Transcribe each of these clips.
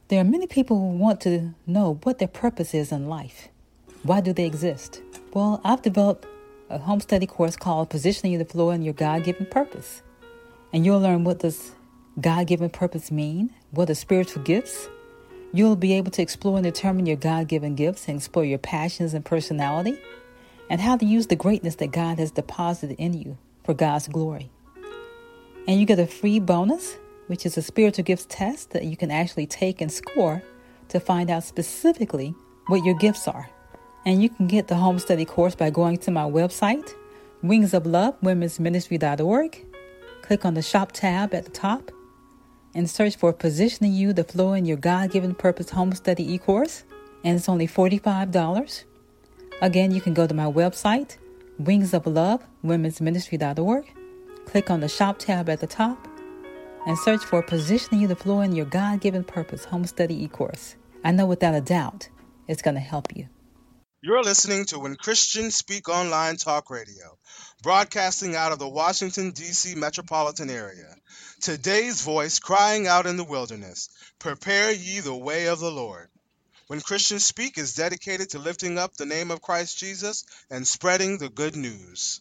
There are many people who want to know what their purpose is in life. Why do they exist? Well, I've developed a home study course called Positioning You to Flow in Your God-Given Purpose. And you'll learn what does God-given purpose mean, what are spiritual gifts. You'll be able to explore and determine your God-given gifts and explore your passions and personality, and how to use the greatness that God has deposited in you for God's glory. And you get a free bonus, which is a spiritual gifts test that you can actually take and score to find out specifically what your gifts are. And you can get the home study course by going to my website, wingsoflovewomensministry.org. Click on the shop tab at the top and search for Positioning You to Flow in Your God-Given Purpose Home Study e-course. And it's only $45. Again, you can go to my website, wingsoflovewomensministry.org. Click on the shop tab at the top and search for Positioning You to Flow in Your God-Given Purpose Home Study e-course. I know without a doubt it's going to help you. You're listening to When Christians Speak Online Talk Radio, broadcasting out of the Washington, D.C. metropolitan area. Today's voice crying out in the wilderness, prepare ye the way of the Lord. When Christians Speak is dedicated to lifting up the name of Christ Jesus and spreading the good news.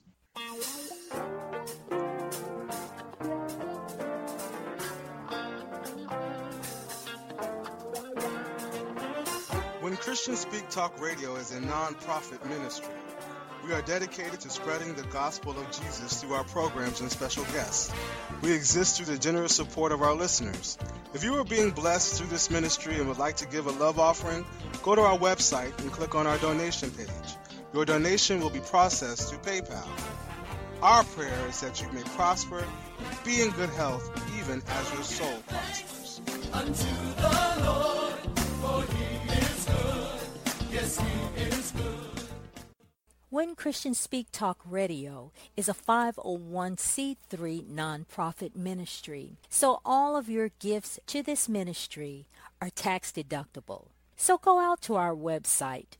When Christians Speak Talk Radio is a non-profit ministry. We are dedicated to spreading the gospel of Jesus through our programs and special guests. We exist through the generous support of our listeners. If you are being blessed through this ministry and would like to give a love offering, go to our website and click on our donation page. Your donation will be processed through PayPal. Our prayer is that you may prosper, be in good health, even as your soul prospers. Unto the Lord, for he is good. Yes, he is good. When Christians Speak Talk Radio is a 501c3 nonprofit ministry, so all of your gifts to this ministry are tax deductible. So go out to our website,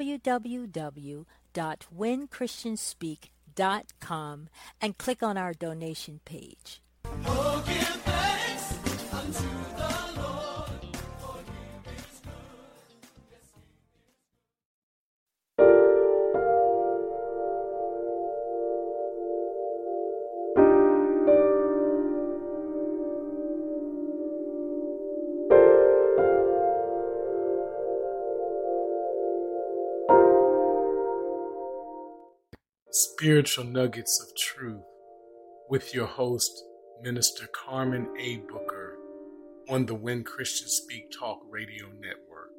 www.whenchristianspeak.com, and click on our donation page. Oh, give thanks unto the Lord, for he is good. Yes, he is. Spiritual Nuggets of Truth with your host, Minister Carmen A. Booker, on the When Christians Speak Talk Radio Network.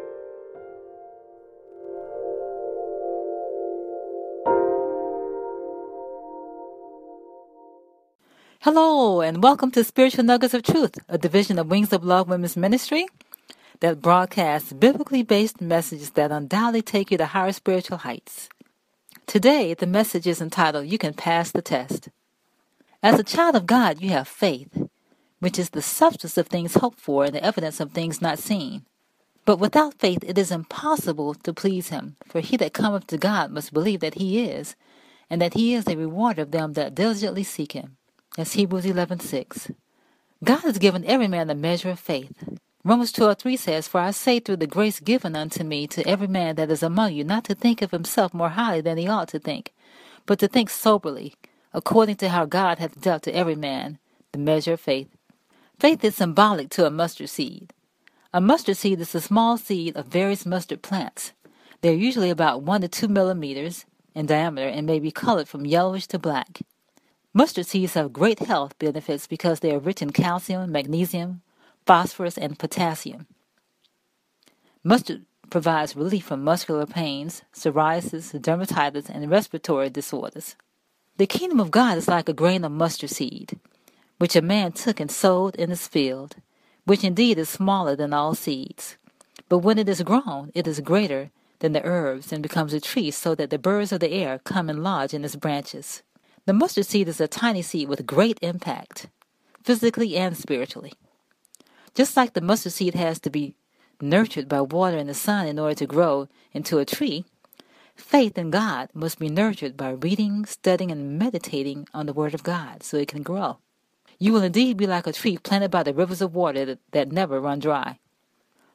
Hello, and welcome to Spiritual Nuggets of Truth, a division of Wings of Love Women's Ministry that broadcasts biblically based messages that undoubtedly take you to higher spiritual heights. Today, the message is entitled, You Can Pass the Test. As a child of God, you have faith, which is the substance of things hoped for and the evidence of things not seen. But without faith it is impossible to please him, for he that cometh to God must believe that he is, and that he is a rewarder of them that diligently seek him. That's Hebrews 11:6. God has given every man a measure of faith. Romans 12:3 says, For I say through the grace given unto me to every man that is among you, not to think of himself more highly than he ought to think, but to think soberly, according to how God hath dealt to every man the measure of faith. Faith is symbolic to a mustard seed. A mustard seed is a small seed of various mustard plants. They are usually about 1 to 2 millimeters in diameter and may be colored from yellowish to black. Mustard seeds have great health benefits because they are rich in calcium, magnesium, phosphorus, and potassium. Mustard provides relief from muscular pains, psoriasis, dermatitis, and respiratory disorders. The kingdom of God is like a grain of mustard seed, which a man took and sowed in his field, which indeed is smaller than all seeds. But when it is grown, it is greater than the herbs and becomes a tree, so that the birds of the air come and lodge in its branches. The mustard seed is a tiny seed with great impact, physically and spiritually. Just like the mustard seed has to be nurtured by water and the sun in order to grow into a tree, faith in God must be nurtured by reading, studying, and meditating on the Word of God so it can grow. You will indeed be like a tree planted by the rivers of water that never run dry.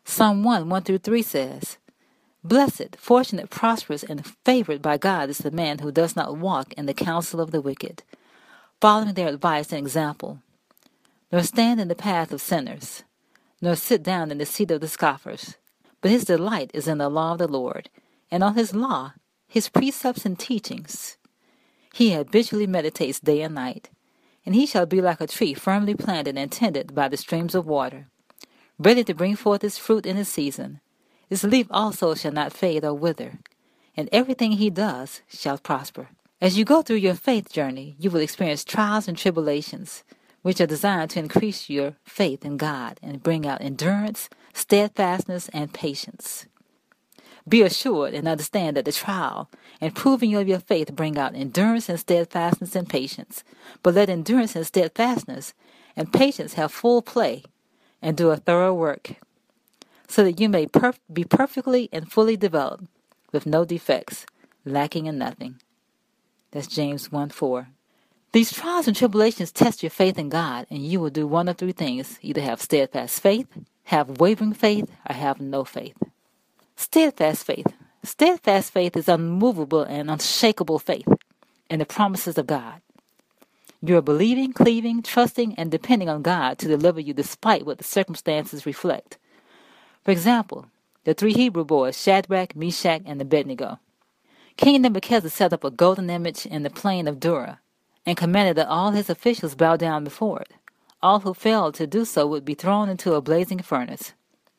Psalm 1:1-3 says, "Blessed, fortunate, prosperous, and favored by God is the man who does not walk in the counsel of the wicked, following their advice and example, nor stand in the path of sinners, nor sit down in the seat of the scoffers. But his delight is in the law of the Lord, and on his law, his precepts and teachings, he habitually meditates day and night. And he shall be like a tree firmly planted and tended by the streams of water, ready to bring forth its fruit in its season. His leaf also shall not fade or wither, and everything he does shall prosper." As you go through your faith journey, you will experience trials and tribulations, which are designed to increase your faith in God and bring out endurance, steadfastness, and patience. Be assured and understand that the trial and proving of your faith bring out endurance and steadfastness and patience. But let endurance and steadfastness and patience have full play and do a thorough work, so that you may be perfectly and fully developed with no defects, lacking in nothing. That's James 1:4. These trials and tribulations test your faith in God, and you will do one of three things: either have steadfast faith, have wavering faith, or have no faith. Steadfast faith. Steadfast faith is unmovable and unshakable faith in the promises of God. You are believing, cleaving, trusting, and depending on God to deliver you despite what the circumstances reflect. For example, the three Hebrew boys, Shadrach, Meshach, and Abednego. King Nebuchadnezzar set up a golden image in the plain of Dura and commanded that all his officials bow down before it. All who failed to do so would be thrown into a blazing furnace.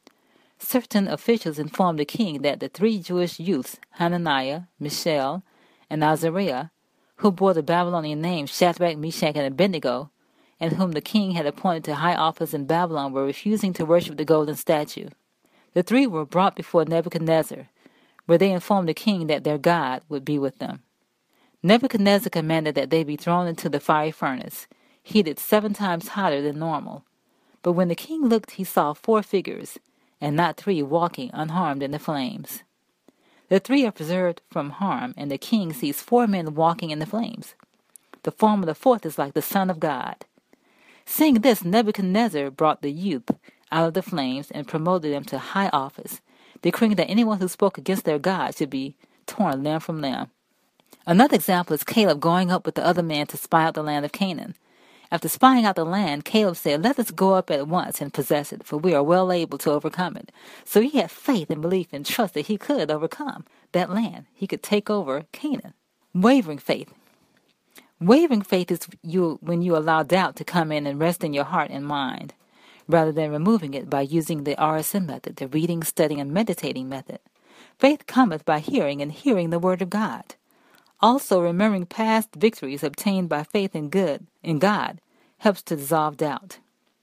Certain officials informed the king that the three Jewish youths, Hananiah, Mishael, and Azariah, who bore the Babylonian names Shadrach, Meshach, and Abednego, and whom the king had appointed to high office in Babylon, were refusing to worship the golden statue. The three were brought before Nebuchadnezzar, where they informed the king that their God would be with them. Nebuchadnezzar commanded that they be thrown into the fiery furnace, heated 7 times hotter than normal. But when the king looked, he saw 4 figures, and not 3, walking unharmed in the flames. The 3 are preserved from harm, and the king sees 4 men walking in the flames. The form of the 4th is like the Son of God. Seeing this, Nebuchadnezzar brought the youth out of the flames and promoted them to high office, decreeing that anyone who spoke against their God should be torn limb from limb. Another example is Caleb going up with the other men to spy out the land of Canaan. After spying out the land, Caleb said, "Let us go up at once and possess it, for we are well able to overcome it." So he had faith and belief and trust that he could overcome that land. He could take over Canaan. Wavering faith. Wavering faith is when you allow doubt to come in and rest in your heart and mind, rather than removing it by using the RSM method, the reading, studying, and meditating method. Faith cometh by hearing, and hearing the word of God. Also, remembering past victories obtained by faith in God helps to dissolve doubt.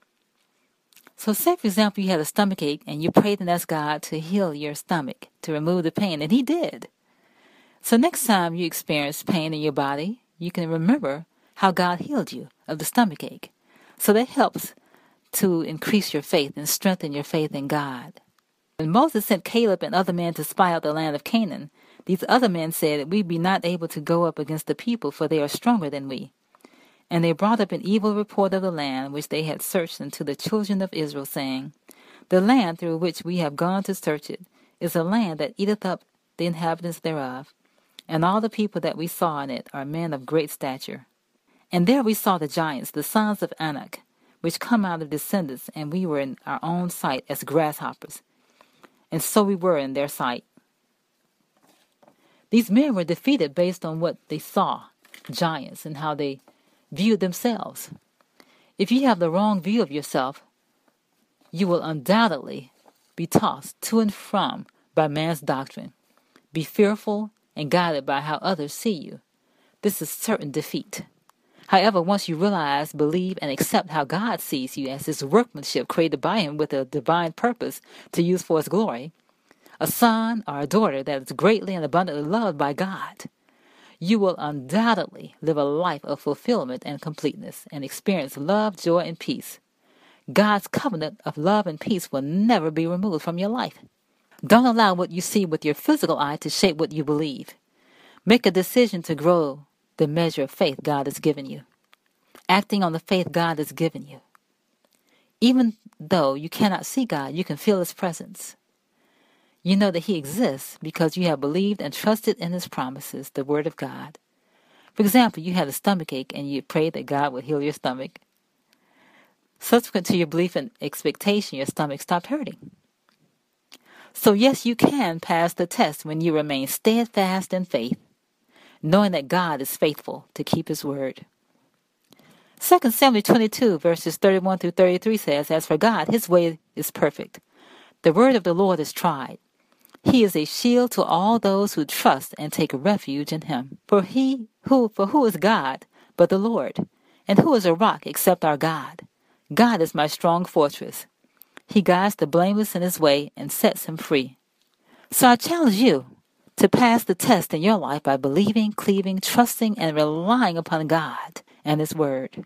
So say, for example, you had a stomach ache and you prayed and asked God to heal your stomach, to remove the pain, and he did. So next time you experience pain in your body, you can remember how God healed you of the stomach ache. So that helps to increase your faith and strengthen your faith in God. When Moses sent Caleb and other men to spy out the land of Canaan, these other men said, "We be not able to go up against the people, for they are stronger than we." And they brought up an evil report of the land which they had searched unto the children of Israel, saying, "The land through which we have gone to search it is a land that eateth up the inhabitants thereof, and all the people that we saw in it are men of great stature. And there we saw the giants, the sons of Anak, which come out of descendants, and we were in our own sight as grasshoppers, and so we were in their sight." These men were defeated based on what they saw, giants, and how they viewed themselves. If you have the wrong view of yourself, you will undoubtedly be tossed to and from by man's doctrine, be fearful and guided by how others see you. This is certain defeat. However, once you realize, believe, and accept how God sees you as his workmanship created by him with a divine purpose to use for his glory, a son or a daughter that is greatly and abundantly loved by God, you will undoubtedly live a life of fulfillment and completeness and experience love, joy, and peace. God's covenant of love and peace will never be removed from your life. Don't allow what you see with your physical eye to shape what you believe. Make a decision to grow the measure of faith God has given you, acting on the faith God has given you. Even though you cannot see God, you can feel His presence. You know that He exists because you have believed and trusted in His promises, the Word of God. For example, you had a stomach ache and you prayed that God would heal your stomach. Subsequent to your belief and expectation, your stomach stopped hurting. So yes, you can pass the test when you remain steadfast in faith, knowing that God is faithful to keep His word. 2 Samuel 22, verses 31 through 33 says, As for God, His way is perfect. The word of the Lord is tried. He is a shield to all those who trust and take refuge in Him. For who is God but the Lord? And who is a rock except our God? God is my strong fortress. He guides the blameless in His way and sets him free. So I challenge you to pass the test in your life by believing, cleaving, trusting, and relying upon God and His word.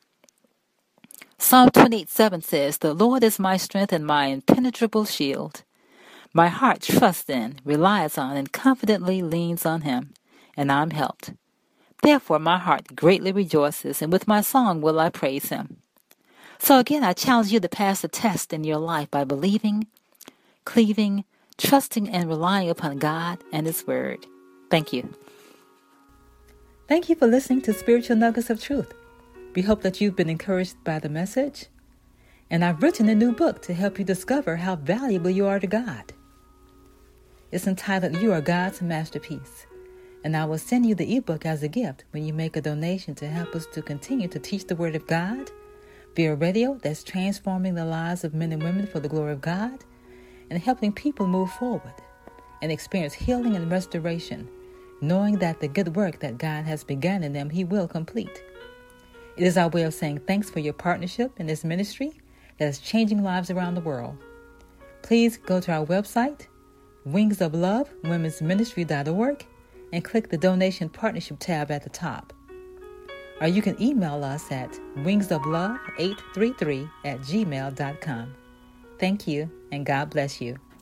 Psalm 28:7 says, The Lord is my strength and my impenetrable shield. My heart trusts in, relies on, and confidently leans on Him, and I'm helped. Therefore my heart greatly rejoices, and with my song will I praise Him. So again, I challenge you to pass the test in your life by believing, cleaving, trusting, and relying upon God and His word. Thank you. Thank you for listening to Spiritual Nuggets of Truth. We hope that you've been encouraged by the message. And I've written a new book to help you discover how valuable you are to God. It's entitled, You Are God's Masterpiece. And I will send you the ebook as a gift when you make a donation to help us to continue to teach the Word of God via radio that's transforming the lives of men and women for the glory of God and helping people move forward and experience healing and restoration, knowing that the good work that God has begun in them, He will complete. It is our way of saying thanks for your partnership in this ministry that is changing lives around the world. Please go to our website, wingsoflovewomensministry.org, and click the Donation Partnership tab at the top. Or you can email us at wingsoflove833@gmail.com. Thank you, and God bless you.